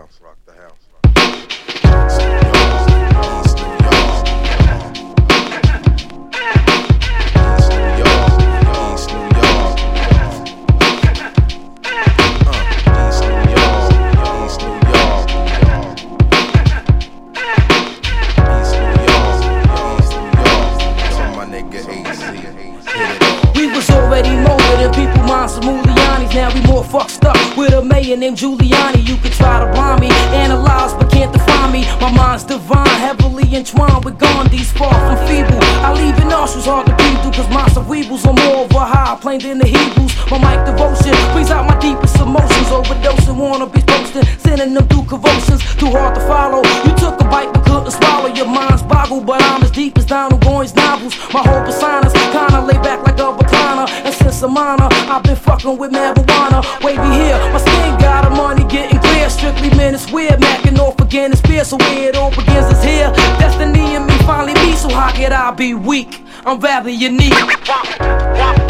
Now we more fucked up with a mayor named Giuliani. You could try to blind me, analyze but can't define me. My mind's divine, heavily entwined with Gandhi's, far from feeble. I leave it nostrils hard to breathe through, cause my cerebrals are more of a high plane than the Hebrews. My mic devotion brings out my deepest emotions. Overdosing, wanna be posting, sending them through convulsions. Too hard to follow, you took a bite but couldn't swallow. Your mind's boggled, but I'm as deep as Donald Goines novels. My whole persona's kinda laid back like a recliner. And since I'm minor, I've been fucking with marijuana. Wavy here, my skin got a money getting clear. Strictly men, it's weird, macking off again, it's fear. So where it all begins is here. Destiny and me finally meet, so how could I be weak? I'm rather unique.